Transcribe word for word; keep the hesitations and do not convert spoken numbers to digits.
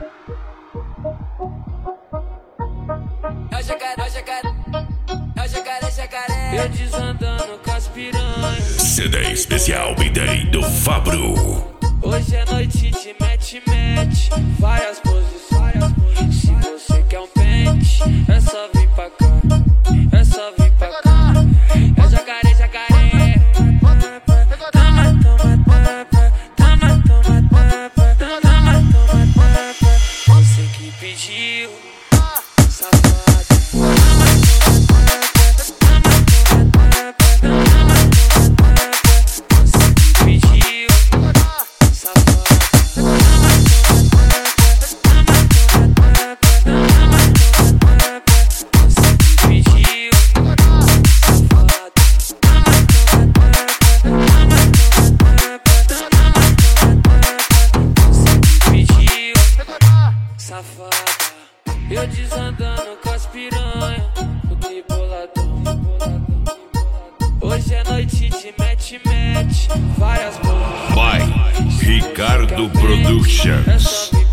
É o jacaré, é o jacaré, é o jacaré, jacaré. Eu desandando com as piranhas. C D especial B-Day do Fabro. Hoje é noite de match-match, várias posições. Se você quer um pente, é só vir pra cá, é só vir pra cá. É jacaré, jacaré. Toma, toma, tapa, toma, toma, tapa, toma, toma, tapa. Você que pediu, safada. Safada, eu desandando com as piranhas, tudo boladão. Hoje é noite de match-match, várias bolas. By Ricardo Productions.